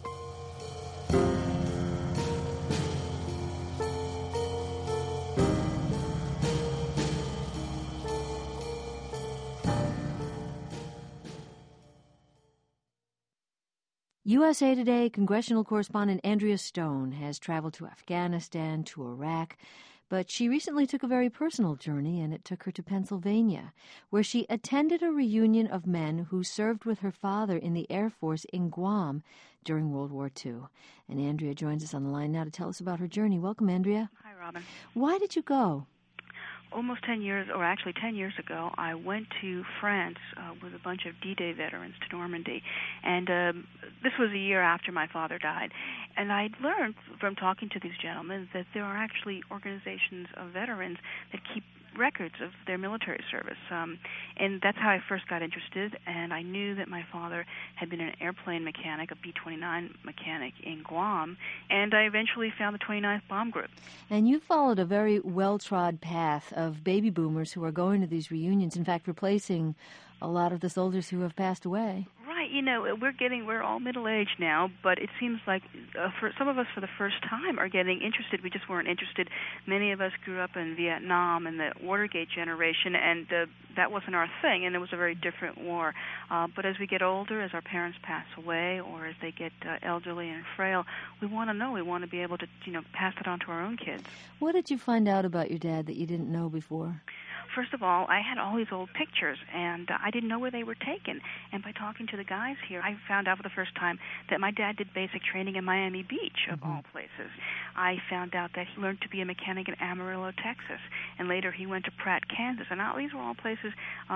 USA Today congressional correspondent Andrea Stone has traveled to Afghanistan, to Iraq, but she recently took a very personal journey, and it took her to Pennsylvania, where she attended a reunion of men who served with her father in the Air Force in Guam during World War II. And Andrea joins us on the line now to tell us about her journey. Welcome, Andrea. Hi, Robin. Why did you go? Almost 10 years, or actually 10 years ago, I went to France with a bunch of D-Day veterans to Normandy. And this was a year after my father died. And I learned from talking to these gentlemen that there are actually organizations of veterans that keep records of their military service. And that's how I first got interested. And I knew that my father had been an airplane mechanic, a B-29 mechanic in Guam. And I eventually found the 29th Bomb Group. And you followed a very well-trod path of baby boomers who are going to these reunions, in fact, replacing a lot of the soldiers who have passed away. Right, we're all middle-aged now, but it seems like for some of us for the first time are getting interested. We just weren't interested. Many of us grew up in Vietnam and the Watergate generation, and that wasn't our thing, and it was a very different war. But as we get older, as our parents pass away, or as they get elderly and frail, we want to know. We want to be able to, pass it on to our own kids. What did you find out about your dad that you didn't know before? First of all, I had all these old pictures, and I didn't know where they were taken. And by talking to the guys here, I found out for the first time that my dad did basic training in Miami Beach, of all places. I found out that he learned to be a mechanic in Amarillo, Texas, and later he went to Pratt, Kansas. And these were all places,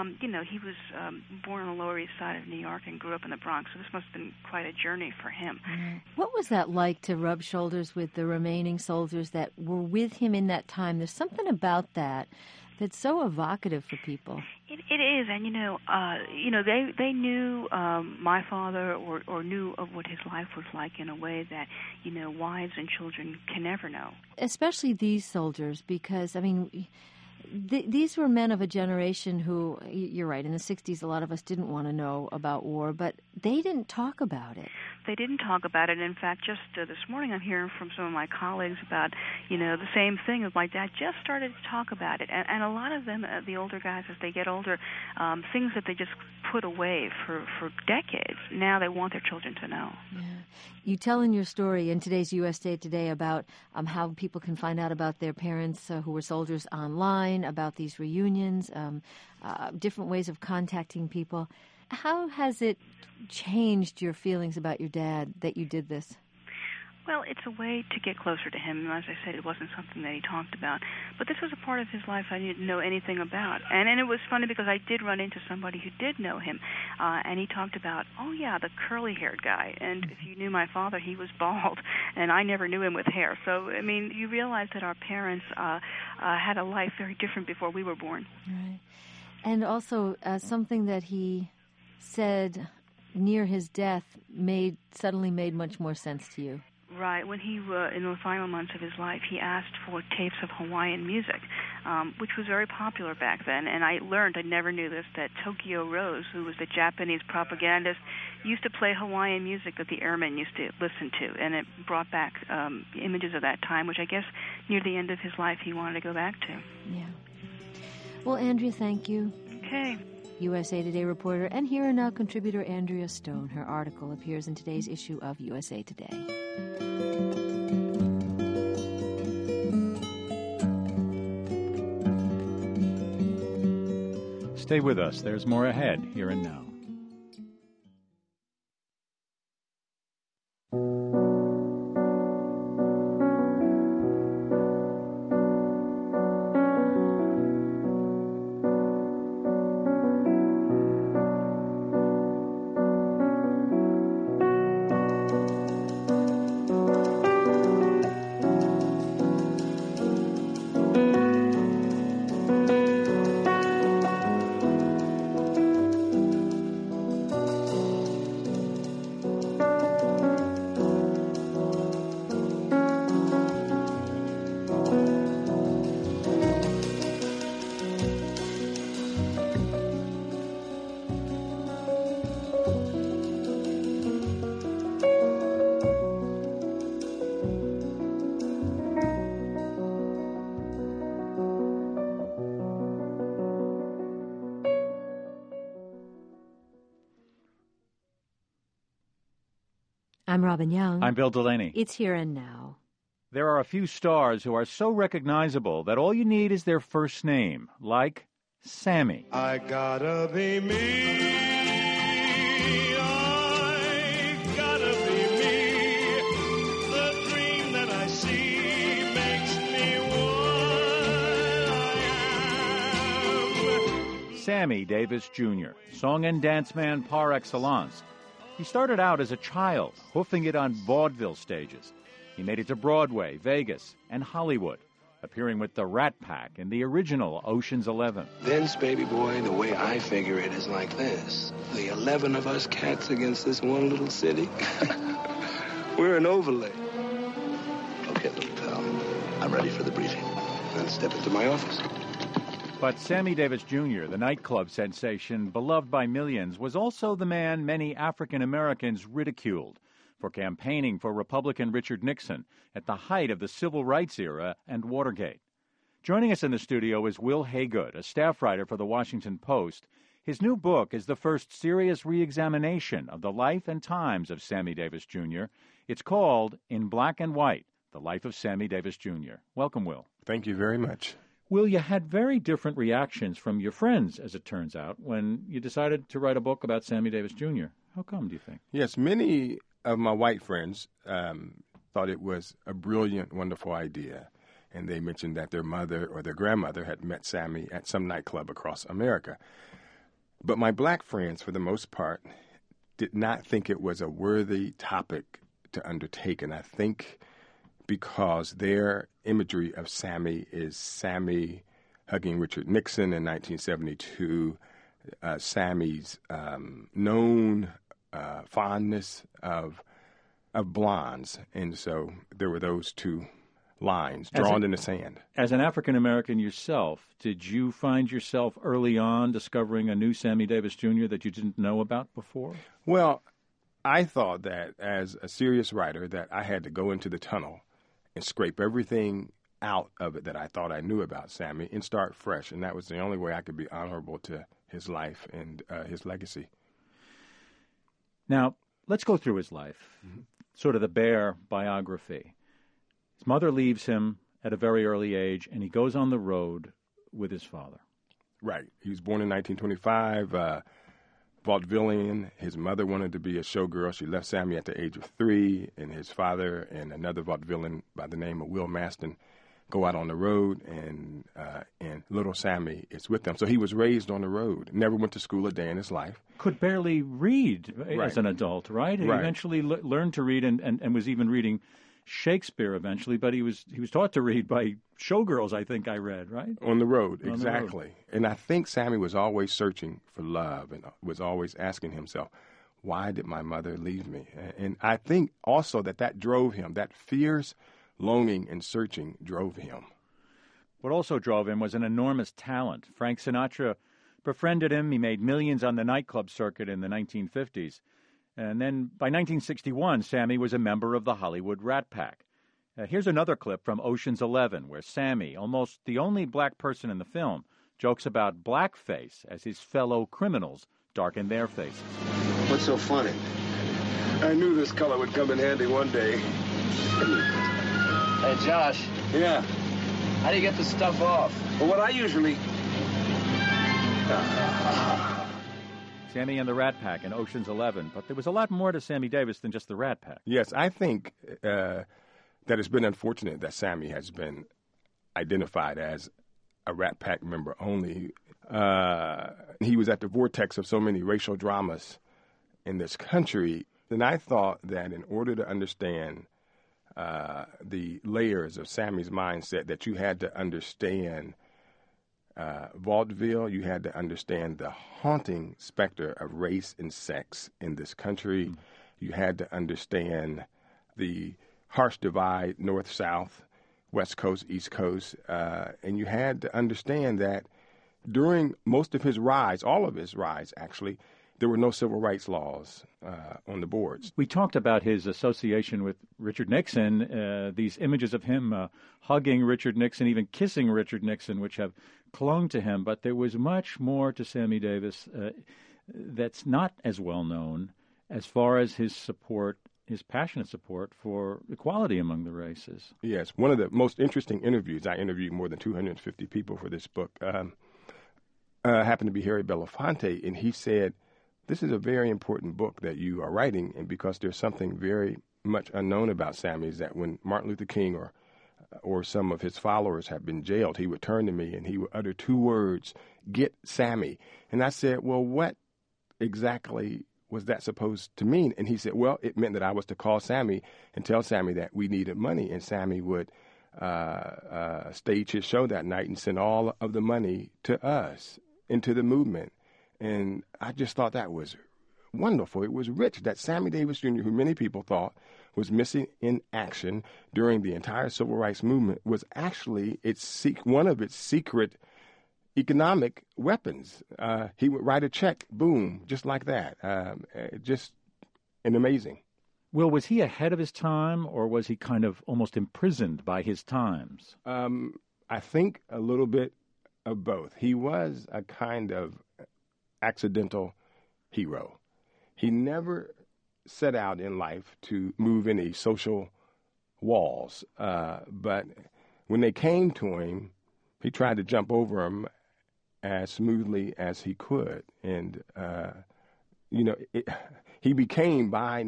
he was born on the Lower East Side of New York and grew up in the Bronx, so this must have been quite a journey for him. What was that like to rub shoulders with the remaining soldiers that were with him in that time? There's something about that that's so evocative for people. It is, and they knew my father or knew of what his life was like in a way that wives and children can never know. Especially these soldiers, because these were men of a generation who, you're right, in the 60s a lot of us didn't want to know about war, but they didn't talk about it. They didn't talk about it. In fact, just this morning I'm hearing from some of my colleagues about, the same thing. My dad just started to talk about it. And a lot of them, the older guys, as they get older, things that they just put away for decades, now they want their children to know. Yeah. You tell in your story in today's USA Today about how people can find out about their parents who were soldiers online, about these reunions, different ways of contacting people. How has it changed your feelings about your dad that you did this? Well, it's a way to get closer to him. As I said, it wasn't something that he talked about. But this was a part of his life I didn't know anything about. And it was funny because I did run into somebody who did know him. And he talked about, the curly-haired guy. And if you knew my father, he was bald. And I never knew him with hair. So, you realize that our parents had a life very different before we were born. Right. And also something that he said near his death suddenly made much more sense to you. Right. When he, in the final months of his life, he asked for tapes of Hawaiian music, which was very popular back then. And I never knew this, that Tokyo Rose, who was the Japanese propagandist, used to play Hawaiian music that the airmen used to listen to. And it brought back images of that time, which I guess near the end of his life he wanted to go back to. Yeah. Well, Andrea, thank you. Okay. USA Today reporter and Here and Now contributor Andrea Stone. Her article appears in today's issue of USA Today. Stay with us. There's more ahead, Here and Now. I'm Robin Young. I'm Bill Delaney. It's Here and Now. There are a few stars who are so recognizable that all you need is their first name, like Sammy. I gotta be me. I gotta be me. The dream that I see makes me what I am. Sammy Davis Jr., song and dance man par excellence. He started out as a child, hoofing it on vaudeville stages. He made it to Broadway, Vegas, and Hollywood, appearing with the Rat Pack in the original Ocean's 11. Vince, baby boy, the way I figure it is like this. The 11 of us cats against this one little city. We're an overlay. Okay, little pal. I'm ready for the briefing. Then step into my office. But Sammy Davis Jr., the nightclub sensation beloved by millions, was also the man many African Americans ridiculed for campaigning for Republican Richard Nixon at the height of the Civil Rights era and Watergate. Joining us in the studio is Will Haygood, a staff writer for The Washington Post. His new book is the first serious re-examination of the life and times of Sammy Davis Jr. It's called In Black and White, The Life of Sammy Davis Jr. Welcome, Will. Thank you very much. Will, you had very different reactions from your friends, as it turns out, when you decided to write a book about Sammy Davis Jr. How come, do you think? Yes, many of my white friends thought it was a brilliant, wonderful idea. And they mentioned that their mother or their grandmother had met Sammy at some nightclub across America. But my black friends, for the most part, did not think it was a worthy topic to undertake. And I think because their imagery of Sammy is Sammy hugging Richard Nixon in 1972, Sammy's known fondness of blondes. And so there were those two lines drawn in the sand. As an African American yourself, did you find yourself early on discovering a new Sammy Davis Jr. that you didn't know about before? Well, I thought that as a serious writer that I had to go into the tunnel and scrape everything out of it that I thought I knew about Sammy and start fresh. And that was the only way I could be honorable to his life and his legacy. Now, let's go through his life, sort of the bare biography. His mother leaves him at a very early age, and he goes on the road with his father. Right. He was born in 1925, vaudevillian. His mother wanted to be a showgirl. She left Sammy at the age of 3, and his father and another vaudevillian by the name of Will Maston go out on the road, and little Sammy is with them. So he was raised on the road, never went to school a day in his life. Could barely read as an adult, right? He eventually learned to read and was even reading Shakespeare eventually, but he was taught to read by showgirls, I think I read, right? On the road, exactly. And I think Sammy was always searching for love and was always asking himself, why did my mother leave me? And I think also that drove him, that fierce longing and searching drove him. What also drove him was an enormous talent. Frank Sinatra befriended him. He made millions on the nightclub circuit in the 1950s. And then by 1961, Sammy was a member of the Hollywood Rat Pack. Here's another clip from Ocean's 11, where Sammy, almost the only black person in the film, jokes about blackface as his fellow criminals darken their faces. What's so funny? I knew this color would come in handy one day. Hey, Josh. Yeah? How do you get this stuff off? Well, what I usually... Sammy and the Rat Pack in Ocean's 11, but there was a lot more to Sammy Davis than just the Rat Pack. Yes, I think that it's been unfortunate that Sammy has been identified as a Rat Pack member only. He was at the vortex of so many racial dramas in this country, and I thought that in order to understand the layers of Sammy's mindset, that you had to understand vaudeville, you had to understand the haunting specter of race and sex in this country. Mm-hmm. You had to understand the harsh divide, north-south, west coast, east coast, and you had to understand that during most of his rise, all of his rise actually, there were no civil rights laws on the boards. We talked about his association with Richard Nixon, these images of him hugging Richard Nixon, even kissing Richard Nixon, which have clung to him. But there was much more to Sammy Davis that's not as well known as far as his support, his passionate support for equality among the races. Yes, one of the most interesting interviews, I interviewed more than 250 people for this book, happened to be Harry Belafonte, and he said, this is a very important book that you are writing, and because there's something very much unknown about Sammy, is that when Martin Luther King or some of his followers have been jailed, he would turn to me and he would utter 2 words, "Get Sammy." And I said, well, what exactly was that supposed to mean? And he said, well, it meant that I was to call Sammy and tell Sammy that we needed money, and Sammy would stage his show that night and send all of the money to us, into the movement. And I just thought that was wonderful. It was rich that Sammy Davis Jr., who many people thought was missing in action during the entire civil rights movement, was actually one of its secret economic weapons. He would write a check, boom, just like that. Just amazing. Will, was he ahead of his time, or was he kind of almost imprisoned by his times? I think a little bit of both. He was a kind of accidental hero. He never set out in life to move any social walls, but when they came to him, he tried to jump over them as smoothly as he could. And, he became, by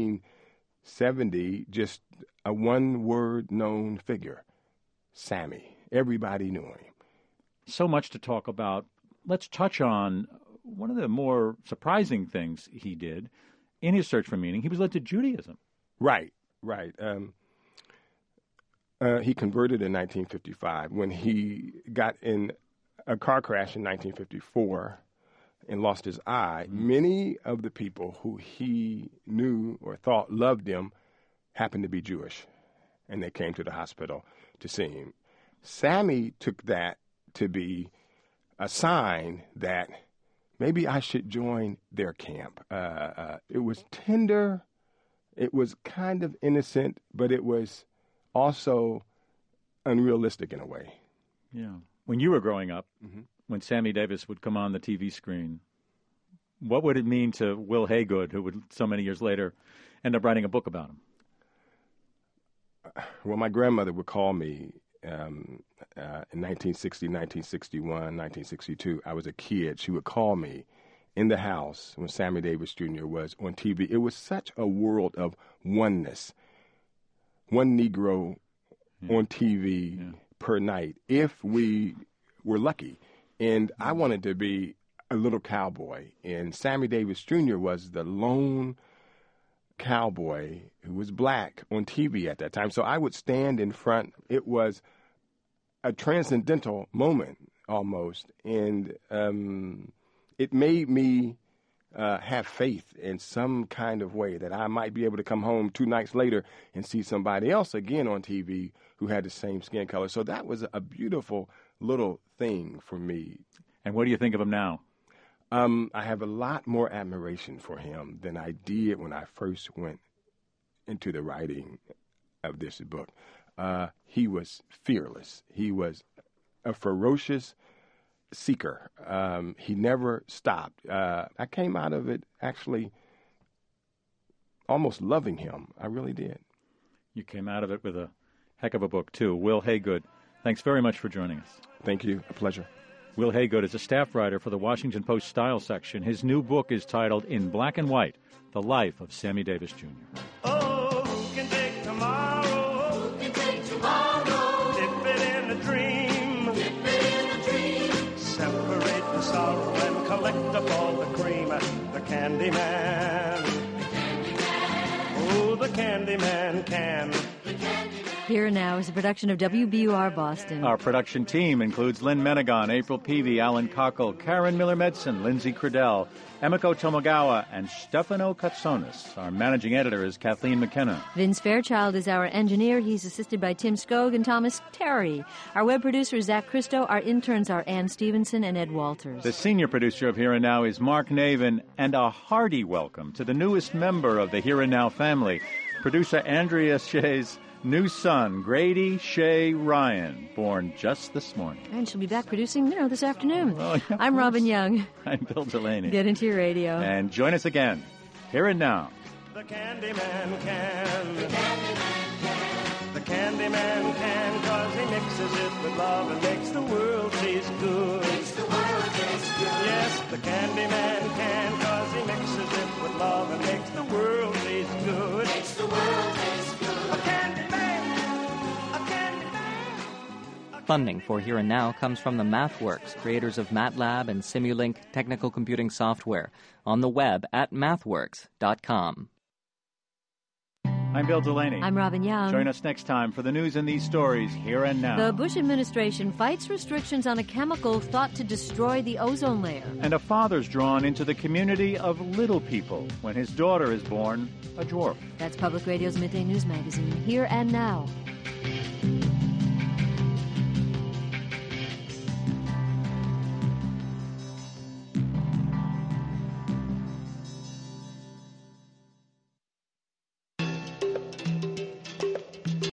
1970, just a one-word known figure, Sammy. Everybody knew him. So much to talk about. Let's touch on one of the more surprising things he did in his search for meaning. He was led to Judaism. Right. He converted in 1955 when he got in a car crash in 1954 and lost his eye, many of the people who he knew or thought loved him happened to be Jewish, and they came to the hospital to see him. Sammy took that to be a sign that maybe I should join their camp. It was tender, it was kind of innocent, but it was also unrealistic in a way. Yeah. When you were growing up, when Sammy Davis would come on the TV screen, what would it mean to Will Haygood, who would so many years later end up writing a book about him? Well, my grandmother would call me in 1960, 1961, 1962. I was a kid. She would call me in the house when Sammy Davis Jr. was on TV. It was such a world of oneness. One Negro on TV per night, if we were lucky. And I wanted to be a little cowboy. And Sammy Davis Jr. was the lone cowboy who was black on TV at that time. So I would stand in front. It was a transcendental moment almost. And it made me have faith in some kind of way that I might be able to come home 2 nights later and see somebody else again on TV who had the same skin color. So that was a beautiful little thing for me. And what do you think of him now? I have a lot more admiration for him than I did when I first went into the writing of this book. He was fearless. He was a ferocious seeker. He never stopped. I came out of it actually almost loving him. I really did. You came out of it with a heck of a book, too. Will Haygood, thanks very much for joining us. Thank you. A pleasure. Will Haygood is a staff writer for the Washington Post Style section. His new book is titled In Black and White, The Life of Sammy Davis Jr. Oh, who can take tomorrow? Who can take tomorrow? Dip it in a dream. Dip it in a dream. Separate the sorrow and collect up all the cream. The candy man. The candy man. Oh, the candy man can. The candy man. Here and Now is a production of WBUR Boston. Our production team includes Lynn Menegon, April Peavy, Alan Cockle, Karen Miller-Medson, Lindsay Cradell, Emiko Tomogawa, and Stefano Katsonis. Our managing editor is Kathleen McKenna. Vince Fairchild is our engineer. He's assisted by Tim Skog and Thomas Terry. Our web producer is Zach Christo. Our interns are Ann Stevenson and Ed Walters. The senior producer of Here and Now is Mark Navin, and a hearty welcome to the newest member of the Here and Now family, producer Andrea Shea's new son, Grady Shea Ryan, born just this morning. And she'll be back producing, this afternoon. Well, yeah, I'm Robin Young. I'm Bill Delaney. Get into your radio. And join us again, Here and Now. The candy man can. The candy man can. The candy man can, 'cause he mixes it with love and makes the world taste good. Makes the world taste good. Yes, the candy man can, 'cause he mixes it with love and makes the world taste good. Makes the world taste good. A candy man. Funding for Here and Now comes from the MathWorks, creators of MATLAB and Simulink technical computing software, on the web at mathworks.com. I'm Bill Delaney. I'm Robin Young. Join us next time for the news in these stories, Here and Now. The Bush administration fights restrictions on a chemical thought to destroy the ozone layer. And a father's drawn into the community of little people when his daughter is born a dwarf. That's Public Radio's Midday News Magazine, Here and Now.